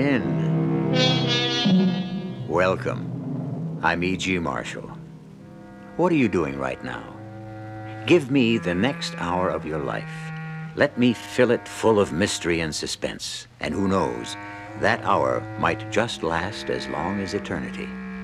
in. Welcome. I'm E.G. Marshall. What are you doing right now? Give me the next hour of your life. Let me fill it full of mystery and suspense. And who knows, that hour might just last as long as eternity.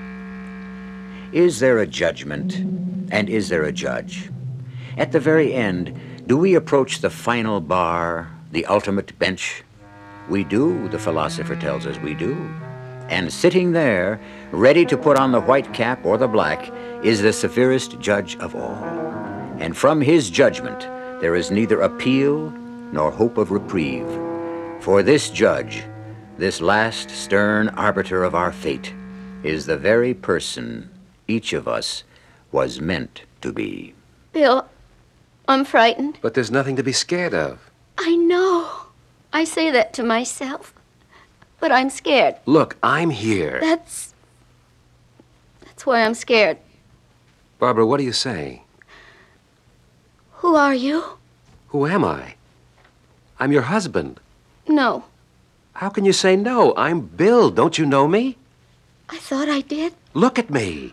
Is there a judgment, and is there a judge? At the very end, do we approach the final bar, the ultimate bench? We do, the philosopher tells us we do. And sitting there, ready to put on the white cap or the black, is the severest judge of all. And from his judgment, there is neither appeal nor hope of reprieve. For this judge, this last stern arbiter of our fate, is the very person each of us was meant to be. Bill, I'm frightened. But there's nothing to be scared of. I know. I say that to myself. But I'm scared. Look, I'm here. That's why I'm scared. Barbara, what are you saying? Who are you? Who am I? I'm your husband. No. How can you say no? I'm Bill. Don't you know me? I thought I did. Look at me.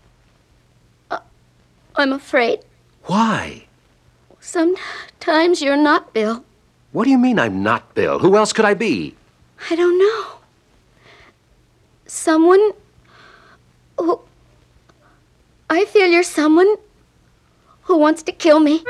I'm afraid. Why? Sometimes you're not Bill. What do you mean I'm not Bill? Who else could I be? I don't know. Someone who... I feel you're someone who wants to kill me.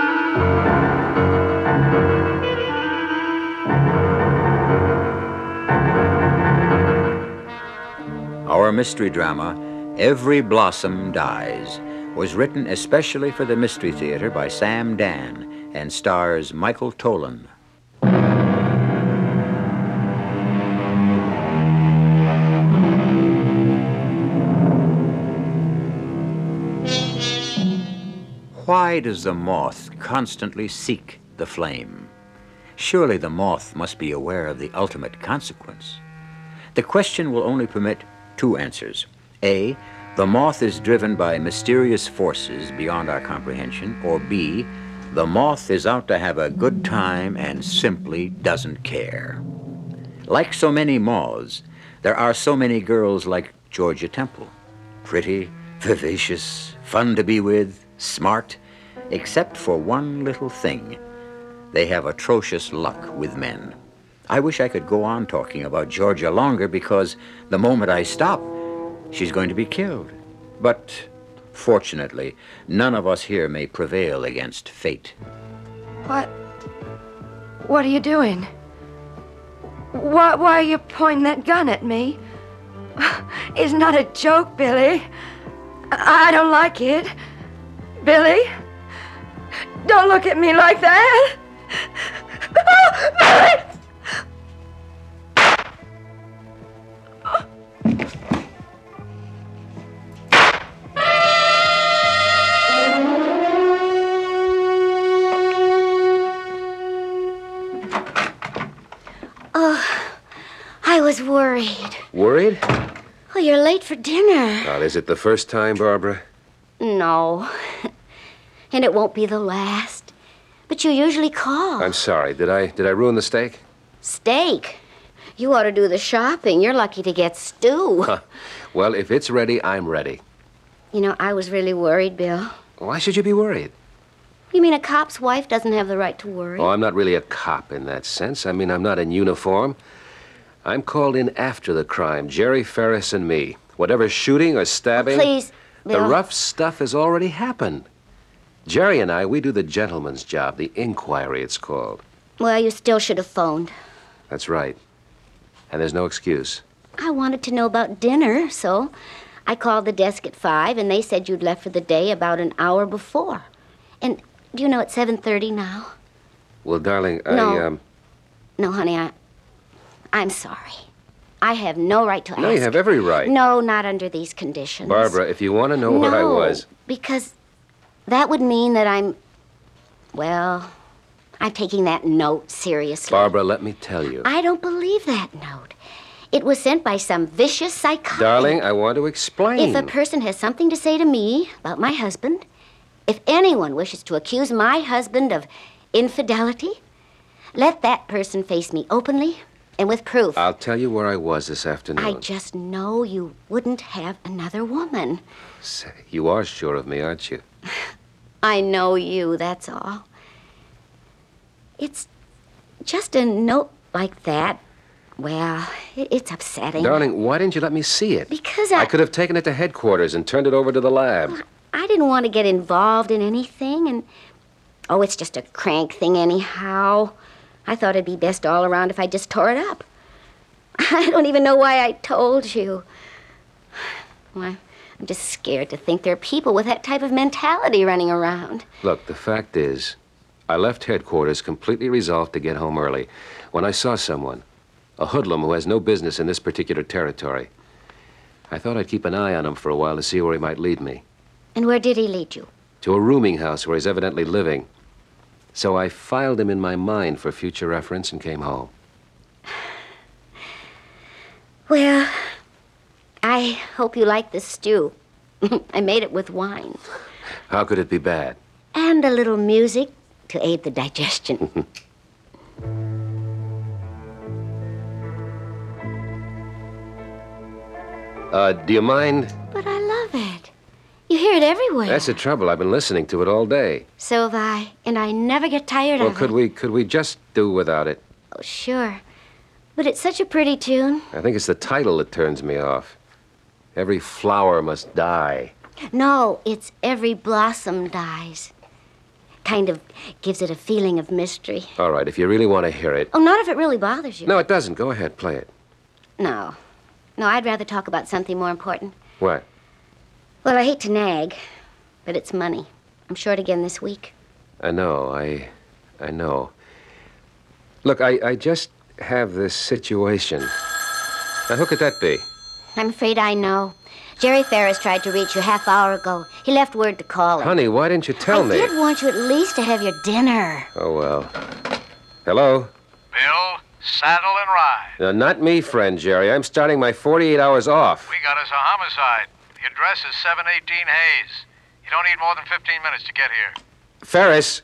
Our mystery drama, Every Blossom Dies, was written especially for the Mystery Theater by Sam Dan and stars Michael Tolan. Why does the moth constantly seek the flame? Surely the moth must be aware of the ultimate consequence. The question will only permit two answers. A, the moth is driven by mysterious forces beyond our comprehension, or B, the moth is out to have a good time and simply doesn't care. Like so many moths, there are so many girls like Georgia Temple. Pretty, vivacious, fun to be with, smart, except for one little thing. They have atrocious luck with men. I wish I could go on talking about Georgia longer because the moment I stop, she's going to be killed. But fortunately, none of us here may prevail against fate. What are you doing? Why are you pointing that gun at me? It's not a joke, Billy. I don't like it. Billy, don't look at me like that. Billy! I was worried. Worried? Oh, you're late for dinner. Well, is it the first time, Barbara? No. And it won't be the last. But you usually call. I'm sorry. Did I ruin the steak? Steak? You ought to do the shopping. You're lucky to get stew. Well, if it's ready, I'm ready. You know, I was really worried, Bill. Why should you be worried? You mean a cop's wife doesn't have the right to worry? Oh, I'm not really a cop in that sense. I mean, I'm not in uniform. I'm called in after the crime, Jerry Ferris and me. Whatever shooting or stabbing... Please, Bill. The rough stuff has already happened. Jerry and I, we do the gentleman's job, the inquiry it's called. Well, you still should have phoned. That's right. And there's no excuse. I wanted to know about dinner, so I called the desk at 5, and they said you'd left for the day about an hour before. And do you know it's 7:30 now? Well, darling, No, honey, I'm sorry. I have no right to ask. No, you have every right. No, not under these conditions. Barbara, if you want to know what I was... because that would mean that I'm taking that note seriously. Barbara, let me tell you. I don't believe that note. It was sent by some vicious psychotic. Darling, I want to explain. If a person has something to say to me about my husband, if anyone wishes to accuse my husband of infidelity, let that person face me openly And with proof. I'll tell you where I was this afternoon. I just know you wouldn't have another woman. Say, you are sure of me, aren't you? I know you, that's all. It's just a note like that. Well, it's upsetting. Darling, why didn't you let me see it? Because I could have taken it to headquarters and turned it over to the lab. I didn't want to get involved in anything, and... Oh, it's just a crank thing anyhow. I thought it'd be best all around if I just tore it up. I don't even know why I told you. Well, I'm just scared to think there are people with that type of mentality running around. Look, the fact is, I left headquarters completely resolved to get home early when I saw someone, a hoodlum who has no business in this particular territory. I thought I'd keep an eye on him for a while to see where he might lead me. And where did he lead you? To a rooming house where he's evidently living. So I filed him in my mind for future reference and came home. Well, I hope you like the stew. I made it with wine. How could it be bad? And a little music to aid the digestion. Do you mind? But I love it. You hear it everywhere. That's the trouble. I've been listening to it all day. So have I, and I never get tired of it. Could we just do without it? Oh, sure. But it's such a pretty tune. I think it's the title that turns me off. Every flower must die. No, it's Every Blossom Dies. Kind of gives it a feeling of mystery. All right, if you really want to hear it. Oh, not if it really bothers you. No, it doesn't. Go ahead, play it. No. No, I'd rather talk about something more important. What? Well, I hate to nag, but it's money. I'm short again this week. I know. I know. Look, I just have this situation. Now, who could that be? I'm afraid I know. Jerry Ferris tried to reach you half hour ago. He left word to call him. Honey, why didn't you tell me? I did want you at least to have your dinner. Oh, well. Hello? Bill, saddle and ride. Not me, friend Jerry. I'm starting my 48 hours off. We got us a homicide. The address is 718 Hayes. You don't need more than 15 minutes to get here. Ferris!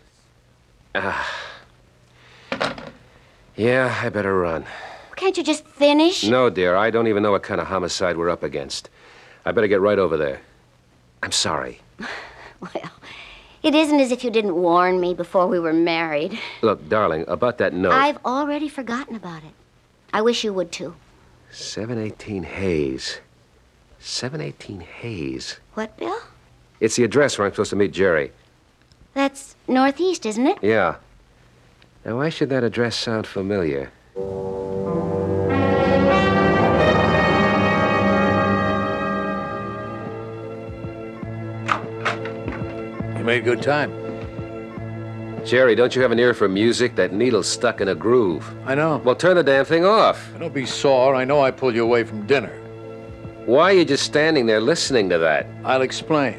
Yeah, I better run. Can't you just finish? No, dear. I don't even know what kind of homicide we're up against. I better get right over there. I'm sorry. Well, it isn't as if you didn't warn me before we were married. Look, darling, about that note. I've already forgotten about it. I wish you would, too. 718 Hayes. 718 Hayes. What, Bill? It's the address where I'm supposed to meet Jerry. That's northeast, isn't it? Yeah. Now, why should that address sound familiar? You made good time. Jerry, don't you have an ear for music? That needle's stuck in a groove. I know. Well, turn the damn thing off. Don't be sore. I know I pulled you away from dinner. Why are you just standing there listening to that? I'll explain.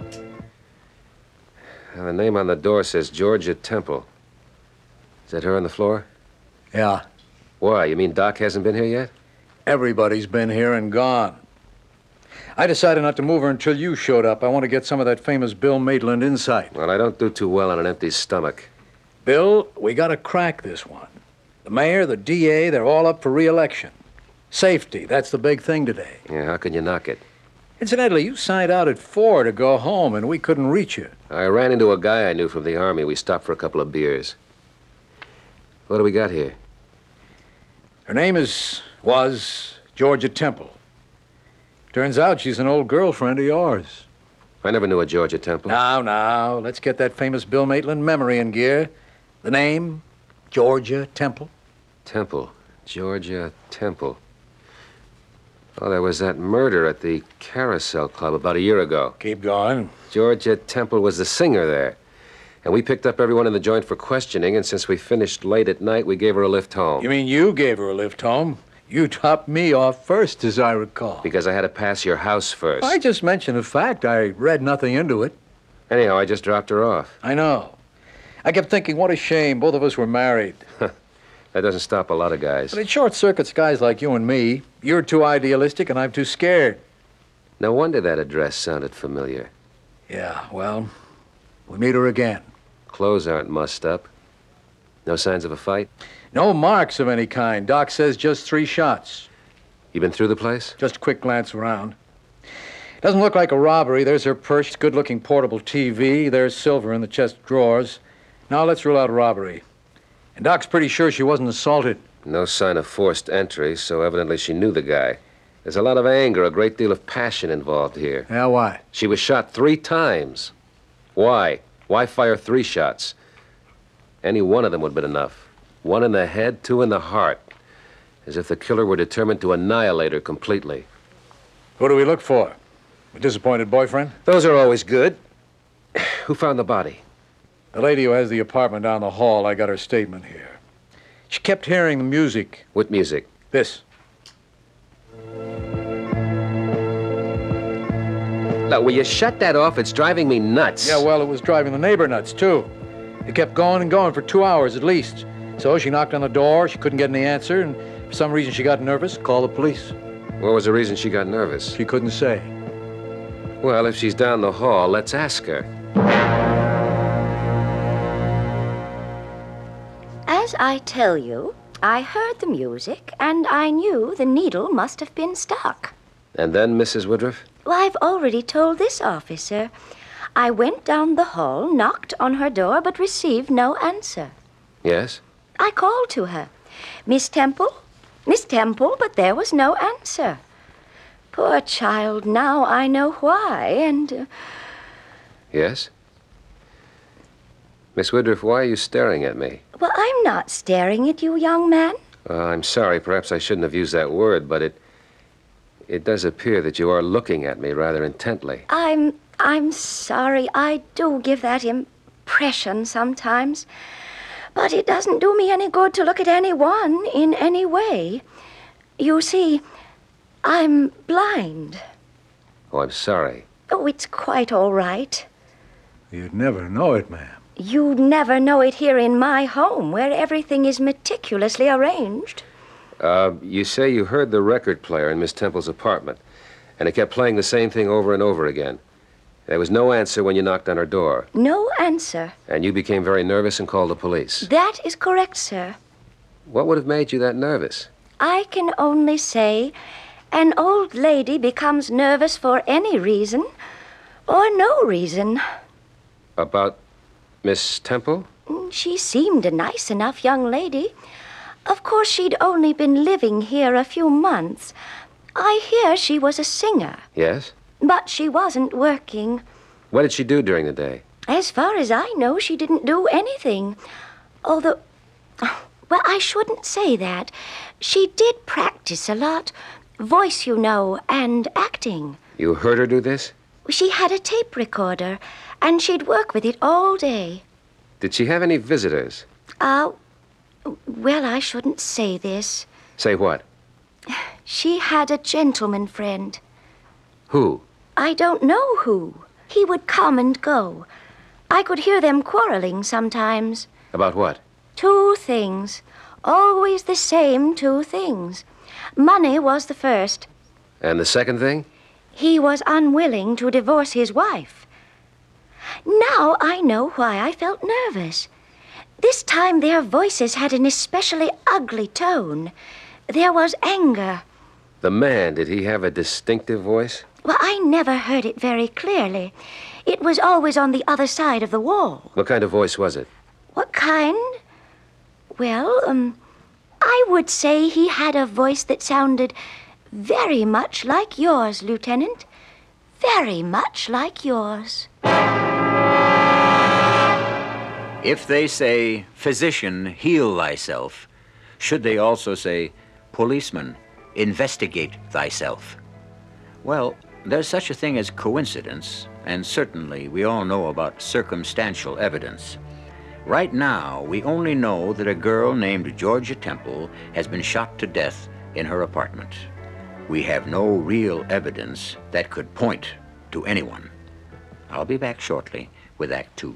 Well, the name on the door says Georgia Temple. Is that her on the floor? Yeah. Why? You mean Doc hasn't been here yet? Everybody's been here and gone. I decided not to move her until you showed up. I want to get some of that famous Bill Maitland insight. Well, I don't do too well on an empty stomach. Bill, we got to crack this one. The mayor, the DA, they're all up for re-election. Safety, that's the big thing today. Yeah, how can you knock it? Incidentally, you signed out at 4 to go home, and we couldn't reach you. I ran into a guy I knew from the Army. We stopped for a couple of beers. What do we got here? Her name was Georgia Temple. Turns out she's an old girlfriend of yours. I never knew a Georgia Temple. Now, let's get that famous Bill Maitland memory in gear. The name, Georgia Temple. Temple. Georgia Temple. Oh, there was that murder at the Carousel Club about a year ago. Keep going. Georgia Temple was the singer there. And we picked up everyone in the joint for questioning, and since we finished late at night, we gave her a lift home. You mean you gave her a lift home? You topped me off first, as I recall. Because I had to pass your house first. I just mentioned a fact. I read nothing into it. Anyhow, I just dropped her off. I know. I kept thinking, what a shame. Both of us were married. That doesn't stop a lot of guys. But it short-circuits guys like you and me. You're too idealistic, and I'm too scared. No wonder that address sounded familiar. Yeah, well, we meet her again. Clothes aren't mussed up. No signs of a fight? No marks of any kind. Doc says just 3 shots. You been through the place? Just a quick glance around. Doesn't look like a robbery. There's her purse, good-looking portable TV. There's silver in the chest of drawers. Now let's rule out a robbery. And Doc's pretty sure she wasn't assaulted. No sign of forced entry, so evidently she knew the guy. There's a lot of anger, a great deal of passion involved here. Yeah, why? She was shot 3 times. Why? Why fire 3 shots? Any one of them would have been enough. 1 in the head, 2 in the heart. As if the killer were determined to annihilate her completely. Who do we look for? A disappointed boyfriend? Those are always good. Who found the body? The lady who has the apartment down the hall. I got her statement here. She kept hearing the music. What music? This. Now, will you shut that off? It's driving me nuts. Yeah, well, it was driving the neighbor nuts, too. It kept going and going for 2 hours at least. So she knocked on the door. She couldn't get any answer, and for some reason she got nervous, called the police. What was the reason she got nervous? She couldn't say. Well, if she's down the hall, let's ask her. As I tell you, I heard the music, and I knew the needle must have been stuck. And then, Mrs. Woodruff? Well, I've already told this officer. I went down the hall, knocked on her door, but received no answer. Yes? I called to her. Miss Temple? Miss Temple, but there was no answer. Poor child, now I know why, and... Yes? Miss Woodruff, why are you staring at me? Well, I'm not staring at you, young man. I'm sorry, perhaps I shouldn't have used that word, but it does appear that you are looking at me rather intently. I'm sorry. I do give that impression sometimes. But it doesn't do me any good to look at anyone in any way. You see, I'm blind. Oh, I'm sorry. Oh, it's quite all right. You'd never know it, ma'am. You'd never know it here in my home, where everything is meticulously arranged. You say you heard the record player in Miss Temple's apartment, and it kept playing the same thing over and over again. There was no answer when you knocked on her door. No answer. And you became very nervous and called the police. That is correct, sir. What would have made you that nervous? I can only say an old lady becomes nervous for any reason or no reason. About Miss Temple? She seemed a nice enough young lady. Of course, she'd only been living here a few months. I hear she was a singer. Yes? But she wasn't working. What did she do during the day? As far as I know, she didn't do anything. Although, well, I shouldn't say that. She did practice a lot. Voice, you know, and acting. You heard her do this? She had a tape recorder, and she'd work with it all day. Did she have any visitors? Well, I shouldn't say this. Say what? She had a gentleman friend. Who? I don't know who. He would come and go. I could hear them quarreling sometimes. About what? 2 things. Always the same 2 things. Money was the first. And the second thing? He was unwilling to divorce his wife. Now I know why I felt nervous. This time their voices had an especially ugly tone. There was anger. The man, did he have a distinctive voice? Well, I never heard it very clearly. It was always on the other side of the wall. What kind of voice was it? What kind? Well, I would say he had a voice that sounded very much like yours, Lieutenant. Very much like yours. If they say, physician, heal thyself, should they also say, policeman, investigate thyself? Well, there's such a thing as coincidence, and certainly we all know about circumstantial evidence. Right now, we only know that a girl named Georgia Temple has been shot to death in her apartment. We have no real evidence that could point to anyone. I'll be back shortly with Act 2.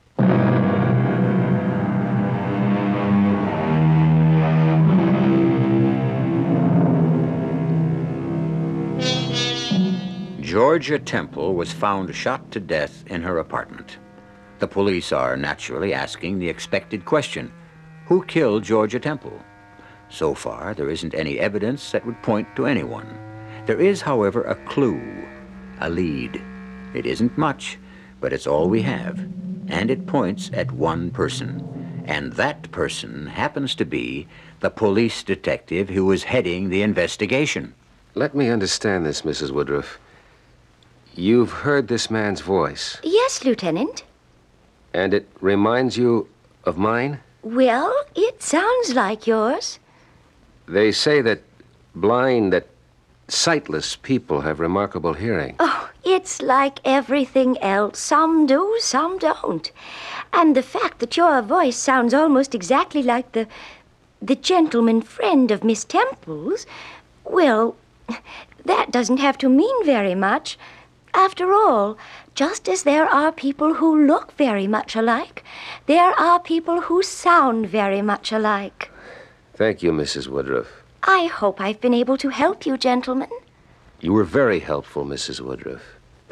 Georgia Temple was found shot to death in her apartment. The police are naturally asking the expected question, Who killed Georgia Temple? So far, there isn't any evidence that would point to anyone. There is, however, a clue, a lead. It isn't much, but it's all we have. And it points at one person. And that person happens to be the police detective who was heading the investigation. Let me understand this, Mrs. Woodruff. You've heard this man's voice, Yes, Lieutenant. and it reminds you of mine? Well, it sounds like yours. They say that sightless people have remarkable hearing. Oh, it's like everything else. Some do, some don't. And the fact that your voice sounds almost exactly like the gentleman friend of Miss Temple's, well, that doesn't have to mean very much. After all, just as there are people who look very much alike, there are people who sound very much alike. Thank you, Mrs. Woodruff. I hope I've been able to help you, gentlemen. You were very helpful, Mrs. Woodruff.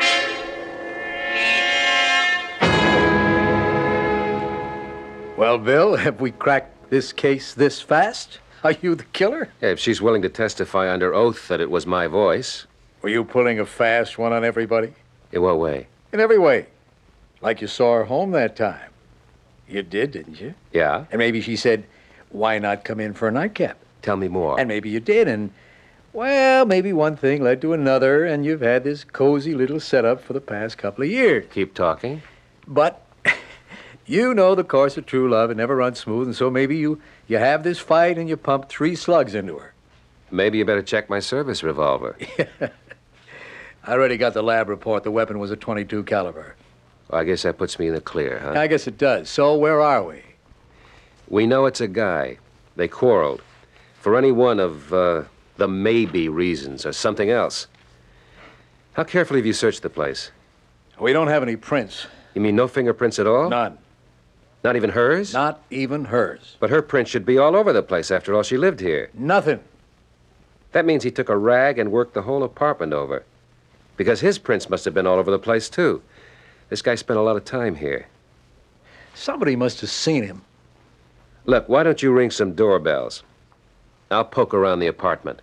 Well, Bill, have we cracked this case this fast? Are you the killer? Yeah, if she's willing to testify under oath that it was my voice. Were you pulling a fast one on everybody? In what way? In every way. Like you saw her home that time. You did, didn't you? Yeah? And maybe she said, why not come in for a nightcap? Tell me more. And maybe you did, and, well, maybe one thing led to another, and you've had this cozy little setup for the past couple of years. Keep talking. But you know the course of true love, it never runs smooth, and so maybe you have this fight and you pump 3 slugs into her. Maybe you better check my service revolver. I already got the lab report. The weapon was a .22 caliber. Well, I guess that puts me in the clear, huh? I guess it does. So where are we? We know it's a guy. They quarreled. For any one of, the maybe reasons or something else. How carefully have you searched the place? We don't have any prints. You mean no fingerprints at all? None. Not even hers? Not even hers. But her print should be all over the place. After all, she lived here. Nothing. That means he took a rag and worked the whole apartment over. Because his prints must have been all over the place, too. This guy spent a lot of time here. Somebody must have seen him. Look, why don't you ring some doorbells? I'll poke around the apartment.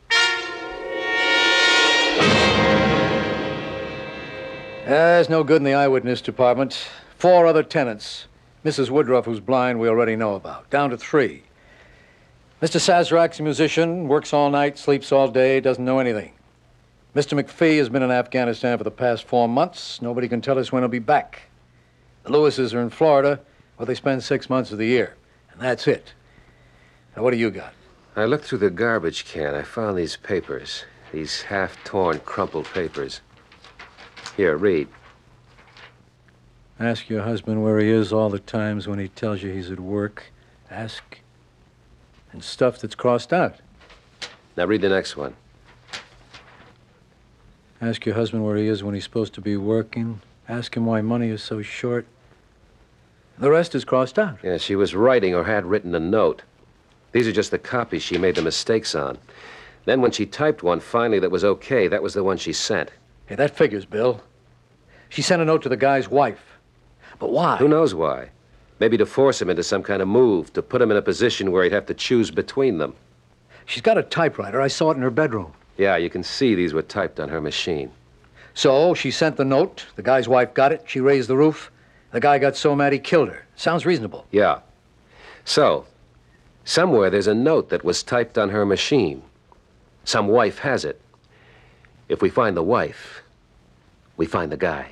There's no good in the eyewitness department. 4 other tenants. Mrs. Woodruff, who's blind, we already know about. Down to 3. Mr. Sazerac's a musician, works all night, sleeps all day, doesn't know anything. Mr. McPhee has been in Afghanistan for the past 4 months. Nobody can tell us when he'll be back. The Lewises are in Florida, where they spend 6 months of the year. And that's it. Now, what do you got? I looked through the garbage can. I found these papers. These half-torn, crumpled papers. Here, read. Ask your husband where he is all the times when he tells you he's at work. Ask. And stuff that's crossed out. Now read the next one. Ask your husband where he is when he's supposed to be working. Ask him why money is so short. The rest is crossed out. Yeah, she was writing or had written a note. These are just the copies she made the mistakes on. Then when she typed one finally that was okay, that was the one she sent. Hey, that figures, Bill. She sent a note to the guy's wife. But why? Who knows why? Maybe to force him into some kind of move, to put him in a position where he'd have to choose between them. She's got a typewriter. I saw it in her bedroom. Yeah, you can see these were typed on her machine. So she sent the note. The guy's wife got it. She raised the roof. The guy got so mad he killed her. Sounds reasonable. Yeah. So, somewhere there's a note that was typed on her machine. Some wife has it. If we find the wife, we find the guy.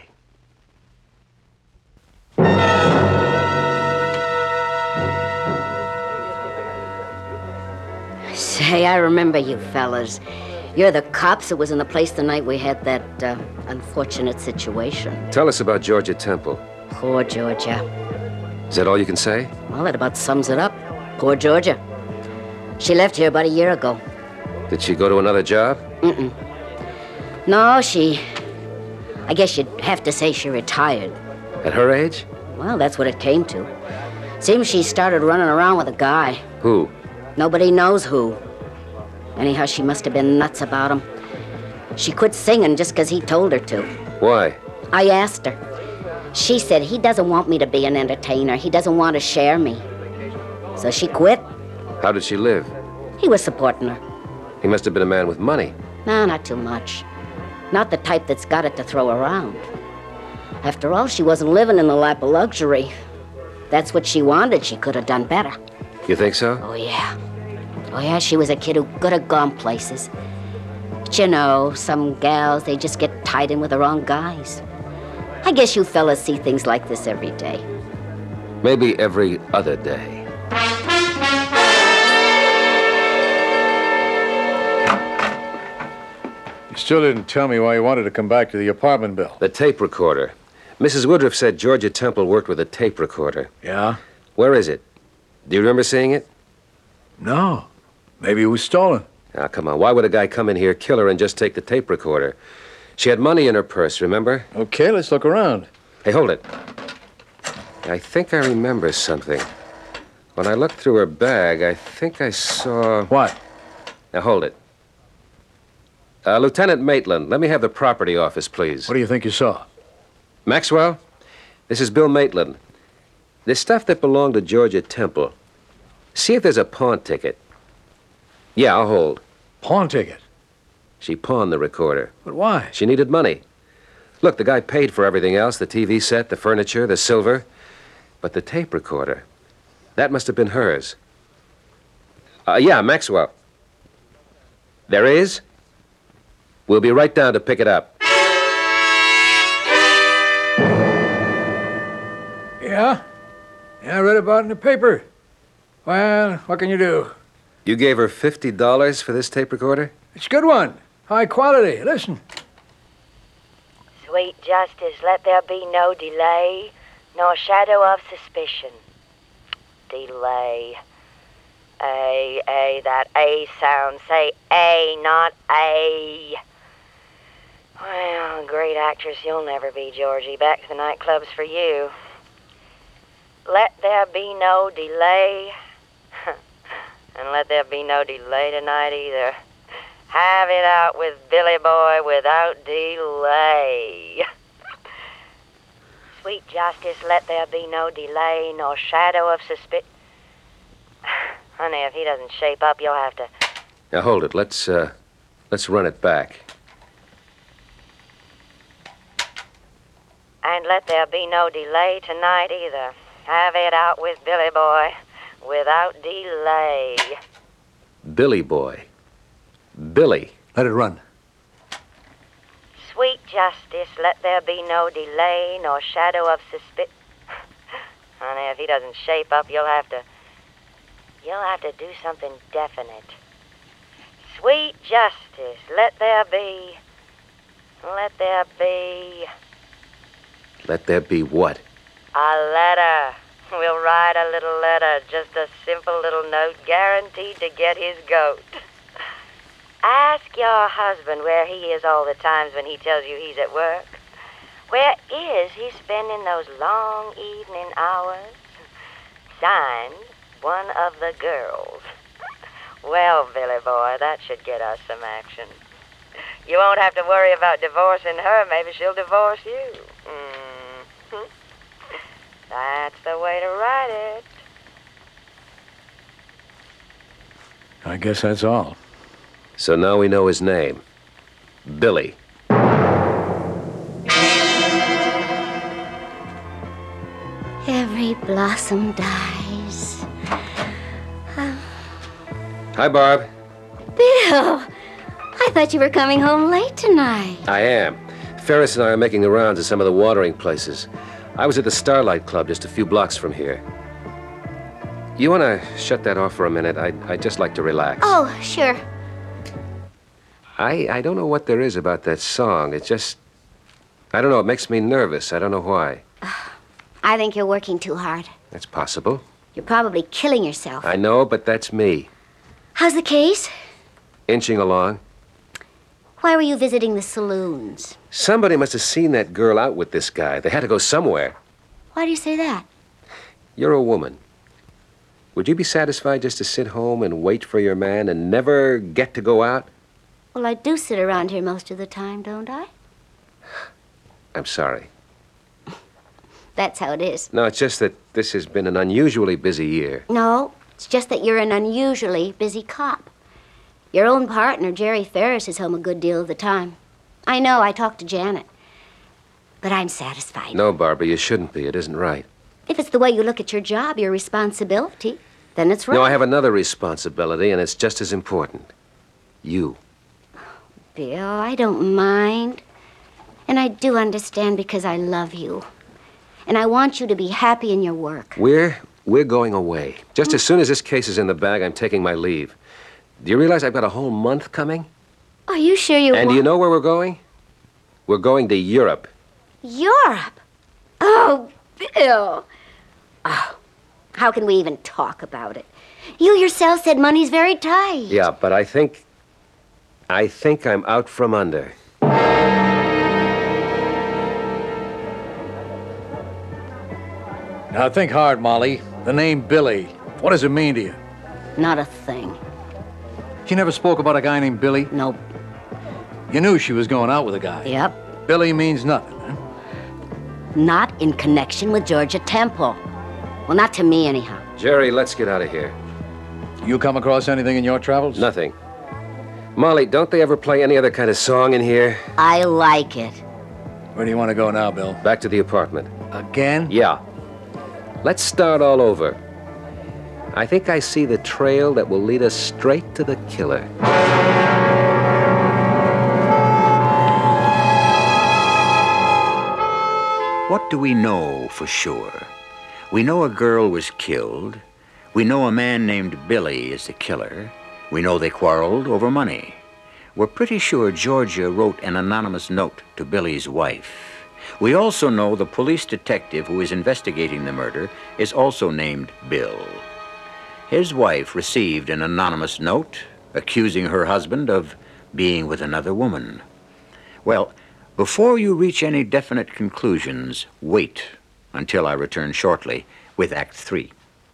Say, I remember you fellas. You're the cops that was in the place the night we had that unfortunate situation. Tell us about Georgia Temple. Poor Georgia. Is that all you can say? Well, that about sums it up. Poor Georgia. She left here about a year ago. Did she go to another job? No, I guess you'd have to say she retired. At her age? Well, that's what it came to. Seems she started running around with a guy. Who? Nobody knows who. Anyhow, she must have been nuts about him. She quit singing just 'cause he told her to. Why? I asked her. She said he doesn't want me to be an entertainer. He doesn't want to share me. So she quit. How did she live? He was supporting her. He must have been a man with money. No, not too much. Not the type that's got it to throw around. After all, she wasn't living in the lap of luxury. That's what she wanted. She could have done better. You think so? Oh, yeah. Oh, yeah, she was a kid who could have gone places. But you know, some gals, they just get tied in with the wrong guys. I guess you fellas see things like this every day. Maybe every other day. You still didn't tell me why you wanted to come back to the apartment, Bill. The tape recorder. Mrs. Woodruff said Georgia Temple worked with a tape recorder. Yeah? Where is it? Do you remember seeing it? No. Maybe it was stolen. Now, come on. Why would a guy come in here, kill her, and just take the tape recorder? She had money in her purse, remember? Okay, let's look around. Hey, hold it. I think I remember something. When I looked through her bag, I think I saw... What? Now, hold it. Lieutenant Maitland, let me have the property office, please. What do you think you saw? Maxwell, this is Bill Maitland. There's stuff that belonged to Georgia Temple. See if there's a pawn ticket. Yeah, I'll hold. Pawn ticket? She pawned the recorder. But why? She needed money. Look, the guy paid for everything else, the TV set, the furniture, the silver. But the tape recorder, that must have been hers. Yeah, Maxwell. There is? We'll be right down to pick it up. Yeah? Yeah, I read about it in the paper. Well, what can you do? You gave her $50 for this tape recorder? It's a good one. High quality. Listen. Sweet justice, let there be no delay, nor shadow of suspicion. Delay. A, that A sound. Say A, not A. Well, great actress you'll never be, Georgie. Back to the nightclubs for you. Let there be no delay. And let there be no delay tonight either. Have it out with Billy Boy without delay. Sweet justice, let there be no delay, nor shadow of suspicion. Honey, if he doesn't shape up, you'll have to... Now, hold it. Let's run it back. And let there be no delay tonight either. Have it out with Billy Boy without delay. Billy Boy. Billy. Let it run. Sweet justice, let there be no delay, nor shadow of suspicion. Honey, if he doesn't shape up, you'll have to do something definite. Sweet justice, let there be Let there be what? a letter. We'll write a little letter, just a simple little note guaranteed to get his goat. Ask your husband where he is all the times when he tells you he's at work. Where is he spending those long evening hours? Signed, one of the girls. Well, Billy Boy, that should get us some action. You won't have to worry about divorcing her. Maybe she'll divorce you. Mm-hmm. That's the way to write it. I guess that's all. So now we know his name. Billy. Every blossom dies. Hi, Barb. Bill, I thought you were coming home late tonight. I am. Ferris and I are making the rounds at some of the watering places. I was at the Starlight Club just a few blocks from here. You want to shut that off for a minute? I'd just like to relax. Oh, sure. I don't know what there is about that song. It just... I don't know. It makes me nervous. I don't know why. I think you're working too hard. That's possible. You're probably killing yourself. I know, but that's me. How's the case? Inching along. Why were you visiting the saloons? Somebody must have seen that girl out with this guy. They had to go somewhere. Why do you say that? You're a woman. Would you be satisfied just to sit home and wait for your man and never get to go out? Well, I do sit around here most of the time, don't I? I'm sorry. That's how it is. No, it's just that this has been an unusually busy year. No, It's just that you're an unusually busy cop. Your own partner, Jerry Ferris, is home a good deal of the time. I know, I talked to Janet. But I'm satisfied. No, Barbara, you shouldn't be. It isn't right. If it's the way you look at your job, your responsibility, then it's right. No, I have another responsibility, and it's just as important. You. Bill, I don't mind. And I do understand because I love you. And I want you to be happy in your work. We're going away. Just as soon as this case is in the bag, I'm taking my leave. Do you realize I've got a whole month coming? Are you sure you And do you know where we're going? We're going to Europe. Europe? Oh, Bill. Oh, how can we even talk about it? You yourself said money's very tight. Yeah, but I think I'm out from under. Now, think hard, Molly. The name Billy. What does it mean to you? Not a thing. She never spoke about a guy named Billy? Nope. You knew she was going out with a guy. Yep. Billy means nothing, huh? Not in connection with Georgia Temple. Well, not to me, anyhow. Jerry, let's get out of here. You come across anything in your travels? Nothing. Molly, don't they ever play any other kind of song in here? I like it. Where do you want to go now, Bill? Back to the apartment. Again? Yeah. Let's start all over. I think I see the trail that will lead us straight to the killer. What do we know for sure? We know a girl was killed. We know a man named Billy is the killer. We know they quarreled over money. We're pretty sure Georgia wrote an anonymous note to Billy's wife. We also know the police detective who is investigating the murder is also named Bill. His wife received an anonymous note accusing her husband of being with another woman. Well, before you reach any definite conclusions, wait until I return shortly with Act 3.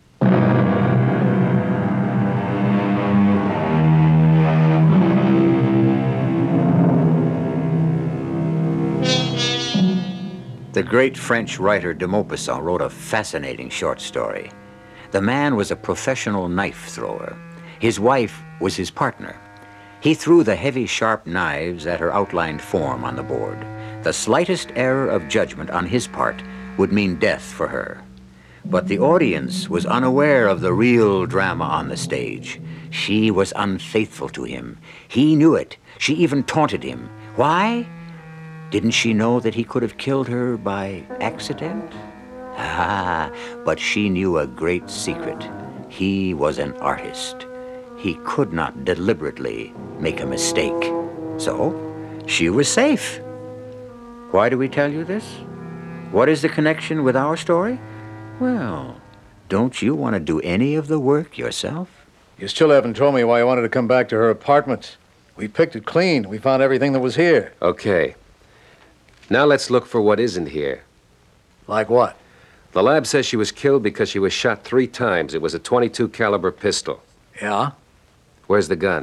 The great French writer de Maupassant wrote a fascinating short story. The man was a professional knife thrower. His wife was his partner. He threw the heavy, sharp knives at her outlined form on the board. The slightest error of judgment on his part would mean death for her. But the audience was unaware of the real drama on the stage. She was unfaithful to him. He knew it. She even taunted him. Why? Didn't she know that he could have killed her by accident? Ah, but she knew a great secret. He was an artist. He could not deliberately make a mistake. So, she was safe. Why do we tell you this? What is the connection with our story? Well, don't you want to do any of the work yourself? You still haven't told me why you wanted to come back to her apartment. We picked it clean. We found everything that was here. Okay. Now let's look for what isn't here. Like what? The lab says she was killed because she was shot 3 times. It was a .22 caliber pistol. Yeah? Where's the gun?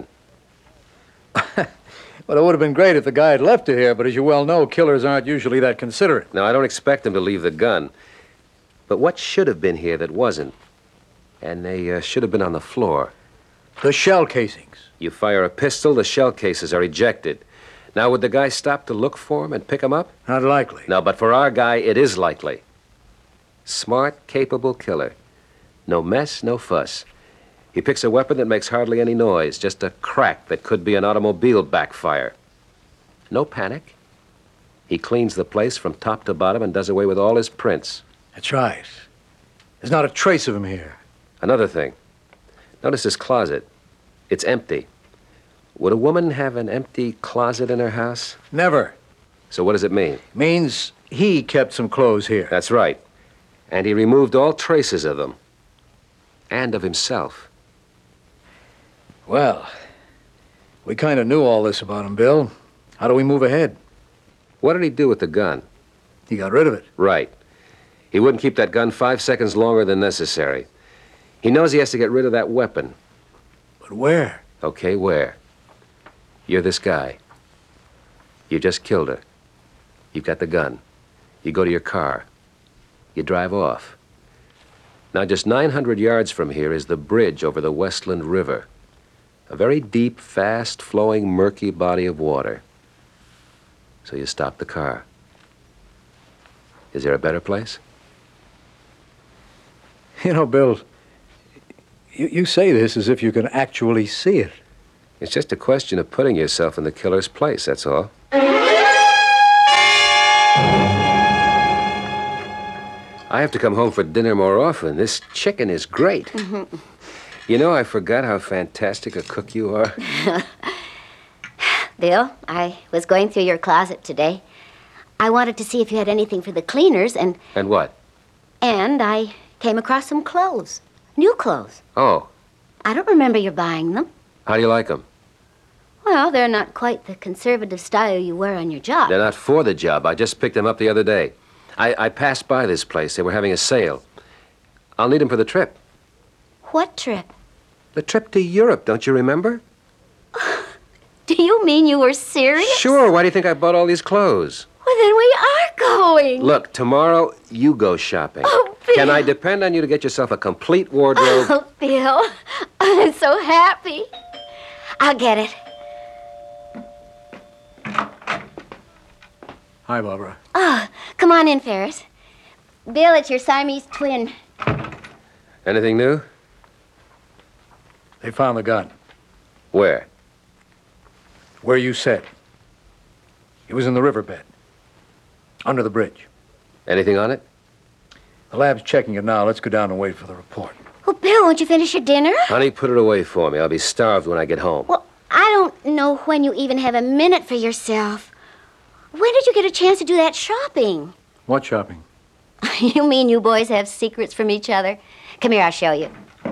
Well, it would have been great if the guy had left it here, but as you well know, killers aren't usually that considerate. Now, I don't expect him to leave the gun. But what should have been here that wasn't? And they should have been on the floor. The shell casings. You fire a pistol, the shell cases are ejected. Now, would the guy stop to look for him and pick him up? Not likely. No, but for our guy, it is likely. Smart, capable killer. No mess, no fuss. He picks a weapon that makes hardly any noise, just a crack that could be an automobile backfire. No panic. He cleans the place from top to bottom and does away with all his prints. That's right. There's not a trace of him here. Another thing. Notice this closet. It's empty. Would a woman have an empty closet in her house? Never. So what does it mean? Means he kept some clothes here. That's right. And he removed all traces of them. And of himself. Well, we kind of knew all this about him, Bill. How do we move ahead? What did he do with the gun? He got rid of it. Right. He wouldn't keep that gun 5 seconds longer than necessary. He knows he has to get rid of that weapon. But where? Okay, where? You're this guy. You just killed her. You've got the gun. You go to your car. You drive off. Now, just 900 yards from here is the bridge over the Westland River. A very deep, fast-flowing, murky body of water. So you stop the car. Is there a better place? You know, Bill, you say this as if you can actually see it. It's just a question of putting yourself in the killer's place, that's all. I have to come home for dinner more often. This chicken is great. You know, I forgot how fantastic a cook you are. Bill, I was going through your closet today. I wanted to see if you had anything for the cleaners, and And what? I came across some clothes. New clothes. Oh, I don't remember your buying them. how do you like them? Well, they're not quite the conservative style you wear on your job. They're not for the job. I just picked them up the other day. I passed by this place. They were having a sale. I'll need them for the trip. What trip? The trip to Europe, don't you remember? Do you mean you were serious? Sure. Why do you think I bought all these clothes? Well, then we are going. Look, tomorrow you go shopping. Oh, Bill. Can I depend on you to get yourself a complete wardrobe? Oh, Bill, I'm so happy. I'll get it. Hi, Barbara. Oh, come on in, Ferris. Bill, it's your Siamese twin. Anything new? They found the gun. Where? Where you said. It was in the riverbed. Under the bridge. Anything on it? The lab's checking it now. Let's go down and wait for the report. Oh, Bill, won't you finish your dinner? Honey, put it away for me. I'll be starved when I get home. Well, I don't know when you even have a minute for yourself. When did you get a chance to do that shopping? What shopping? You mean you boys have secrets from each other? Come here, I'll show you.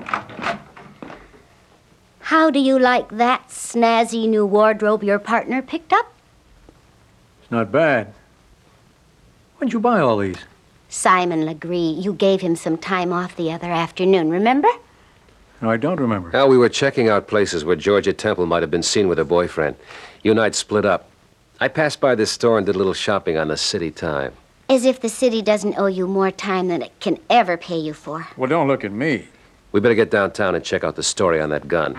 How do you like that snazzy new wardrobe your partner picked up? It's not bad. When'd you buy all these? Simon Legree, you gave him some time off the other afternoon, remember? No, I don't remember. Well, we were checking out places where Georgia Temple might have been seen with her boyfriend. You and I'd split up. I passed by this store and did a little shopping on the city time. As if the city doesn't owe you more time than it can ever pay you for. Well, don't look at me. We better get downtown and check out the story on that gun.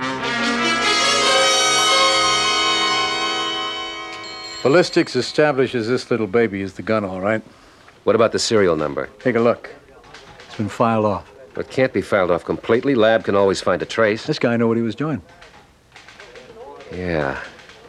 Ballistics establishes this little baby is the gun, all right. What about the serial number? Take a look. It's been filed off. It can't be filed off completely. Lab can always find a trace. This guy knew what he was doing. Yeah.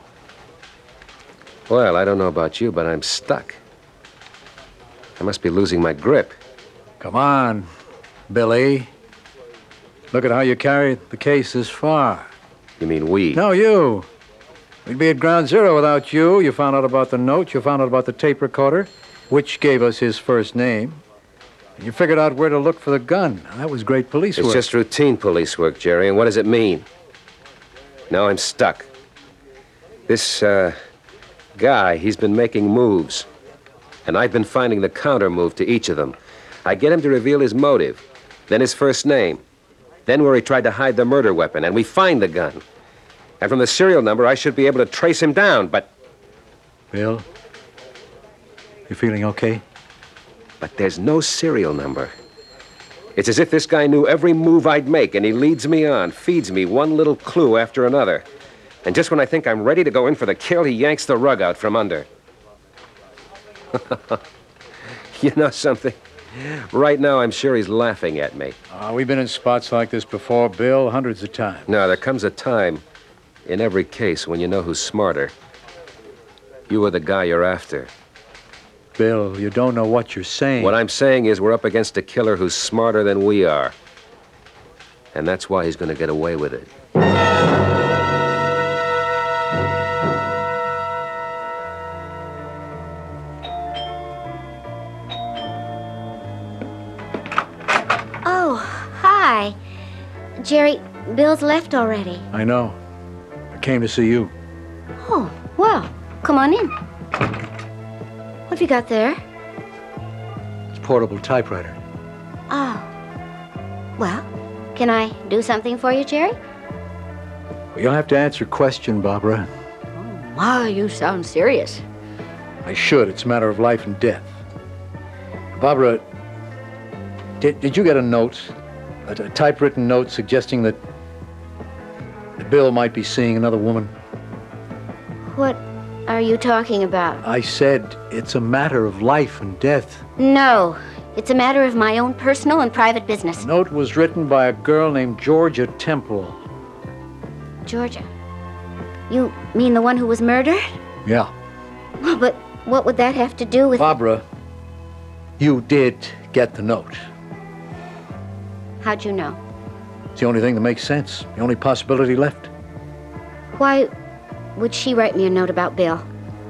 Well, I don't know about you, but I'm stuck. I must be losing my grip. Come on, Billy. Look at how you carried the case this far. You mean we? No, you. We'd be at ground zero without you. You found out about the note. You found out about the tape recorder, which gave us his first name. And you figured out where to look for the gun. That was great police work. It's just routine police work, Jerry, and what does it mean? Now I'm stuck. This, guy, he's been making moves. And I've been finding the counter move to each of them. I get him to reveal his motive, then his first name, then where he tried to hide the murder weapon, and we find the gun. And from the serial number, I should be able to trace him down, but Bill, you feeling okay? there's no serial number. It's as if this guy knew every move I'd make, and he leads me on, feeds me one little clue after another. And just when I think I'm ready to go in for the kill, he yanks the rug out from under. You know something? Right now, I'm sure he's laughing at me. We've been in spots like this before, Bill, hundreds of times. No, there comes a time in every case when you know who's smarter. You are the guy you're after. Bill, you don't know what you're saying. What I'm saying is we're up against a killer who's smarter than we are. And that's why he's going to get away with it. Oh, hi. Jerry, Bill's left already. I know. I came to see you. Oh, well, come on in. What have you got there? It's a portable typewriter. Oh. Well, can I do something for you, Jerry? Well, you'll have to answer a question, Barbara. My, you sound serious. I should. It's a matter of life and death. Barbara, did you get a note A typewritten note suggesting that Bill might be seeing another woman. What are you talking about? I said it's a matter of life and death. No, it's a matter of my own personal and private business. The note was written by a girl named Georgia Temple. Georgia? You mean the one who was murdered? Yeah. Well, but what would that have to do with... Barbara, you did get the note. How'd you know? It's the only thing that makes sense. The only possibility left. Why would she write me a note about Bill?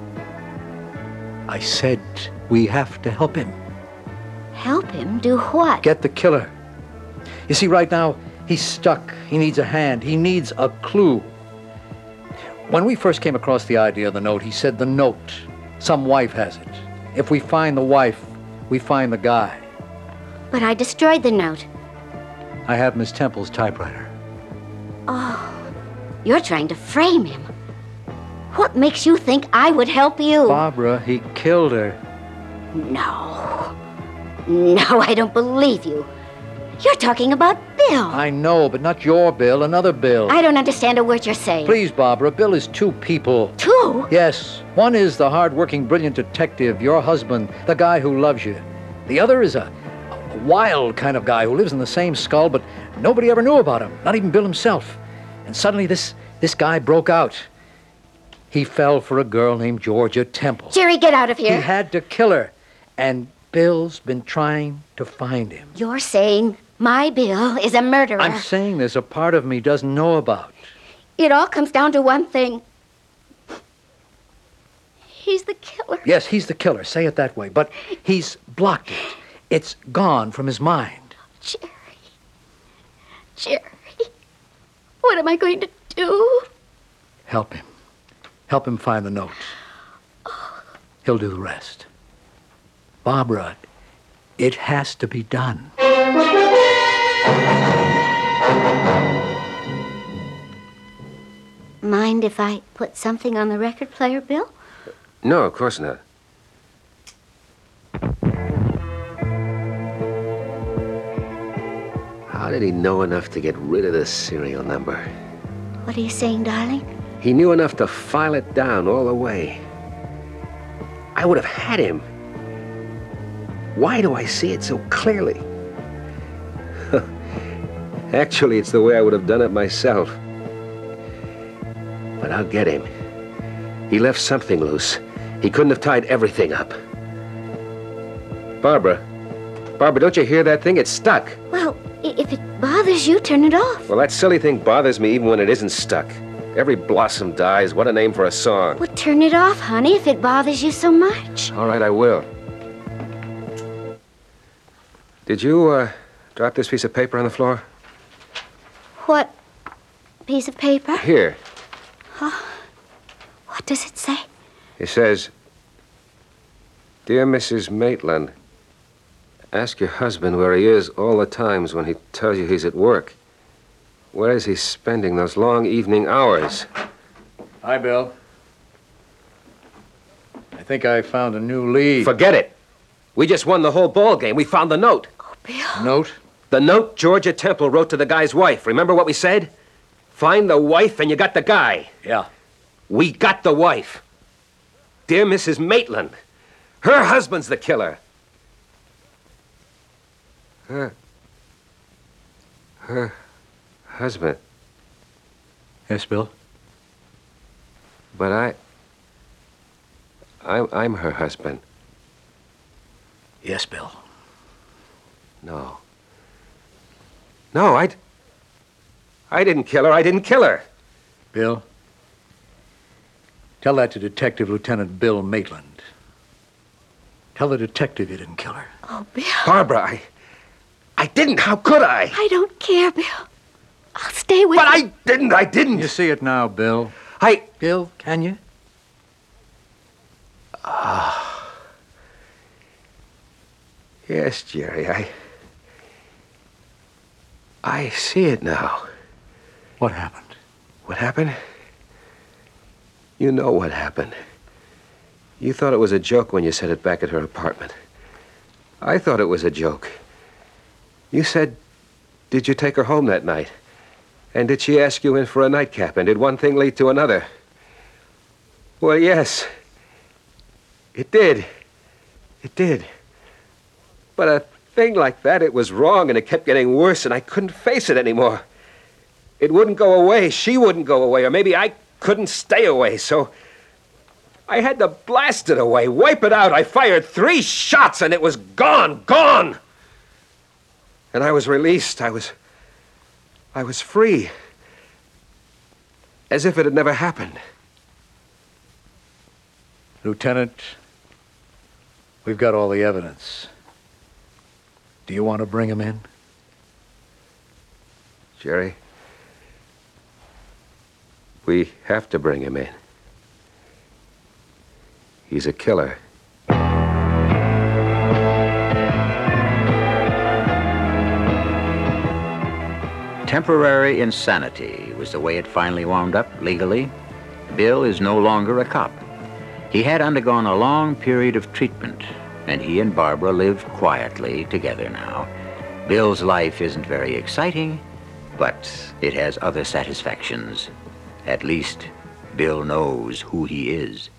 I said we have to help him. Help him do what? Get the killer. You see, right now, he's stuck. He needs a hand. He needs a clue. When we first came across the idea of the note, he said the note. Some wife has it. If we find the wife, we find the guy. But I destroyed the note. I have Miss Temple's typewriter. Oh, you're trying to frame him. What makes you think I would help you? Barbara, he killed her. No. No, I don't believe you. You're talking about Bill. I know, but not your Bill, another Bill. I don't understand a word you're saying. Please, Barbara, Bill is two people. Two? Yes. One is the hard-working, brilliant detective, your husband, the guy who loves you. The other is a wild kind of guy who lives in the same skull, but nobody ever knew about him, not even Bill himself. And suddenly this guy broke out. He fell for a girl named Georgia Temple. Jerry, get out of here. He had to kill her, and Bill's been trying to find him. You're saying my Bill is a murderer. I'm saying there's a part of me doesn't know about. It all comes down to one thing. He's the killer. Yes, he's the killer. Say it that way. But he's blocked it. It's gone from his mind. Jerry, what am I going to do? Help him. Help him find the note. He'll do the rest. Barbara, it has to be done. Mind if I put something on the record player, Bill? No, of course not. How did he know enough to get rid of the serial number? What are you saying, darling? He knew enough to file it down all the way. I would have had him. Why do I see it so clearly? Actually, it's the way I would have done it myself. But I'll get him. He left something loose. He couldn't have tied everything up. Barbara, don't you hear that thing? It's stuck. Well, if it bothers you, turn it off. Well, that silly thing bothers me even when it isn't stuck. Every blossom dies. What a name for a song. Well, turn it off, honey, if it bothers you so much. All right, I will. Did you, drop this piece of paper on the floor? What piece of paper? Here. What does it say? It says, Dear Mrs. Maitland, ask your husband where he is all the times when he tells you he's at work. Where is he spending those long evening hours? Hi, Bill. I think I found a new lead. Forget it. We just won the whole ball game. We found the note. Oh, Bill. Note? The note Georgia Temple wrote to the guy's wife. Remember what we said? Find the wife and you got the guy. Yeah. We got the wife. Dear Mrs. Maitland. Her husband's the killer. Her husband. Yes, Bill? But I'm her husband. Yes, Bill. No. No, I didn't kill her. I didn't kill her. Bill? Tell that to Detective Lieutenant Bill Maitland. Tell the detective you didn't kill her. Oh, Bill. Barbara, I didn't. How could I? I don't care, Bill. I'll stay with But you. I didn't. You see it now, Bill. Bill, can you? Yes, Jerry, I see it now. What happened? What happened? You know what happened. You thought it was a joke when you said it back at her apartment. I thought it was a joke. You said Did you take her home that night? And did she ask you in for a nightcap? And did one thing lead to another? Well, yes. It did. It did. But a thing like that, it was wrong, and it kept getting worse, and I couldn't face it anymore. It wouldn't go away. She wouldn't go away, or maybe I couldn't stay away, so I had to blast it away, wipe it out. I fired 3 shots, and it was gone, gone. And I was released. I was free. As if it had never happened. Lieutenant, we've got all the evidence. Do you want to bring him in? Jerry, we have to bring him in. He's a killer. Temporary insanity was the way it finally wound up legally. Bill is no longer a cop. He had undergone a long period of treatment, and he and Barbara live quietly together now. Bill's life isn't very exciting, but it has other satisfactions. At least, Bill knows who he is.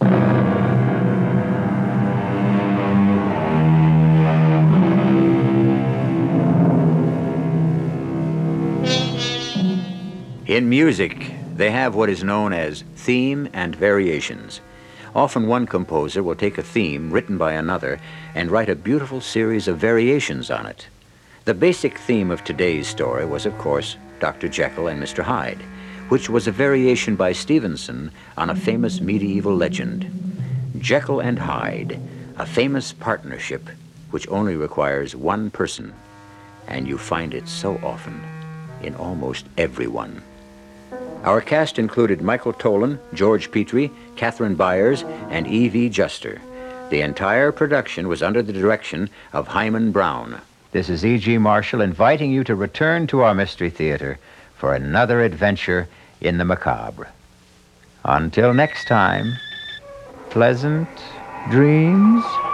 In music, they have what is known as theme and variations. Often one composer will take a theme written by another and write a beautiful series of variations on it. The basic theme of today's story was, of course, Dr. Jekyll and Mr. Hyde, which was a variation by Stevenson on a famous medieval legend. Jekyll and Hyde, a famous partnership which only requires one person, and you find it so often in almost everyone. Our cast included Michael Tolan, George Petrie, Catherine Byers, and E.V. Juster. The entire production was under the direction of Hyman Brown. This is E.G. Marshall inviting you to return to our Mystery Theater for another adventure in the macabre. Until next time, pleasant dreams.